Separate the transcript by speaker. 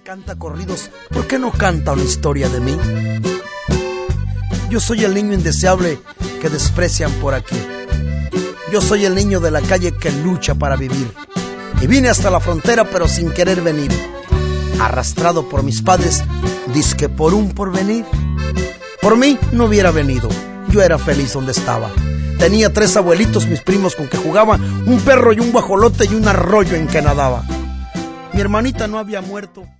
Speaker 1: canta corridos, ¿por qué no canta una historia de mí? Yo soy el niño indeseable que desprecian por aquí. Yo soy el niño de la calle que lucha para vivir. Y vine hasta la frontera pero sin querer venir, arrastrado por mis padres, dizque por un porvenir. Por mí no hubiera venido, yo era feliz donde estaba. Tenía 3 abuelitos, mis primos con que jugaba, un perro y un guajolote y un arroyo en que nadaba. Mi hermanita no había muerto.